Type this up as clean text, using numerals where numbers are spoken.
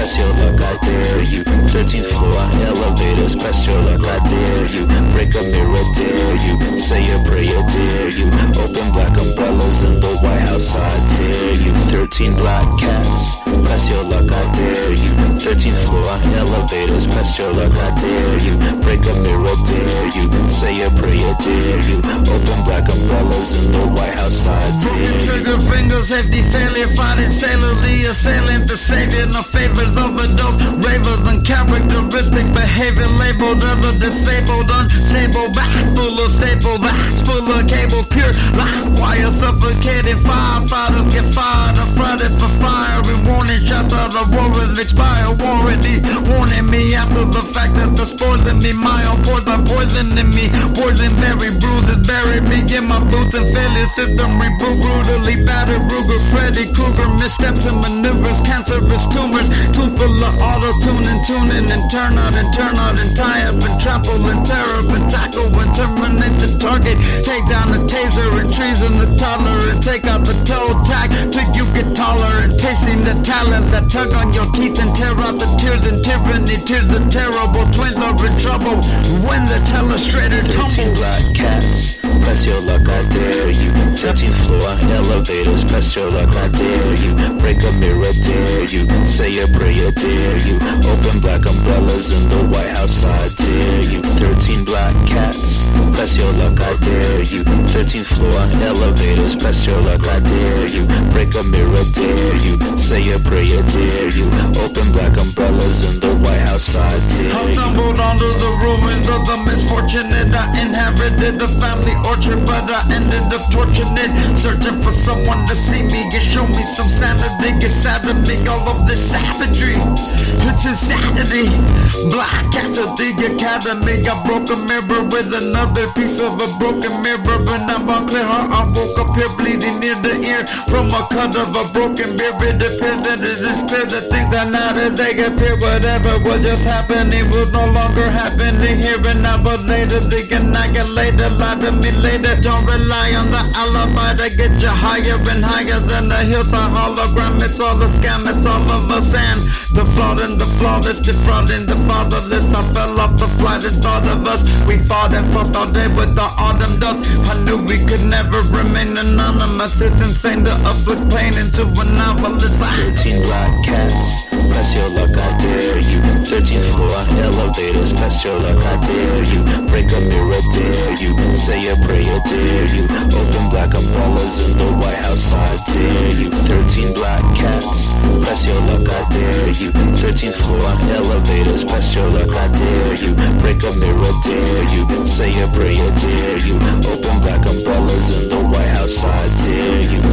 press your luck, I dare you. 13th floor elevators, press your luck, I dare you. Break a mirror, dare you. Say a prayer, dare you. Open black umbrellas in the White House, I dare you. 13 black cats, press your luck, I dare you. 13th floor elevators, press your luck, I dare you. Break a mirror, dare you. Say a prayer, dare you. Open black umbrellas in the White House, I dare you. Broken trigger fingers, hefty failure, fighting sailor, the assailant, the savior, no favors, overdose, ravers, and characteristic behavior, labeled other disabled, unstable, back full of staples, axe full of cables, pure live wire, suffocated firefighters get fired, I'm flooded for fire, warning shots of the rollers expire, warranty, warning me after the fact that the spores in me, my own poison in me, poison berry, bruises bury me in my boots and failure system, reboot brutally battered, Ruger, Freddy Krueger, missteps and maneuvers, cancerous tumors, too full of auto-tuning, tuning and turn out and tie up and trample and tear up and tackle and terminate the target, take down the taser and treason the toddler and take out the toe tag till you get taller and tasting the talent that tug on your teeth and tear out the tears and tyranny, tears the terrible twins are in trouble when the telestrator 13 tumbles. black cats, press your luck, I dare you. 13th floor elevators, press your luck, I dare you. Break a mirror, dare you. Say a prayer, dare you. Open black umbrellas in the White House, I dare you. 13 black cats, press your luck, I dare you. 13th floor elevators, press your luck, I dare you. Break a mirror, dare you. Say a prayer, dare you. Open black umbrellas in the White House, I dare I you. stumbled under the ruins of the misfortunate. I inherited the family orchard, but I ended up torturing it. Searching for someone to see me, get show me some sanity, get sad to me all of this savagery. It's insanity. Black cat to the academy. I broke a mirror with another piece of a broken mirror, but now I'm clear. I woke up here bleeding near the ear from a cut of a broken beer. It appears that it is clear that things are not as they appear. Whatever was just happening was no longer happening here and now, but later they can annihilate, lie to me later. Don't rely on the alibi to get you higher and higher than the hillside hologram. It's all a scam, it's all of a sand. The flawed and the flawless, defrauding the fatherless. I fell off the flight and thought of us. We fought and fussed all day with the autumn dust. I knew we could never remain anonymous. It's insane to uplift pain into a novelist. 13 black cats, press your luck, I dare you. 13th floor elevators, press your luck, I dare you. Break a mirror, dare you. Say a prayer, dare you. Open black umbrellas in the White House, I dare you. 13 black cats, press your luck, I dare you. 13th floor elevators, press your luck, I dare you. Break a mirror, dare you. Say a prayer, dare you. Open black umbrellas in the White House, I dare you.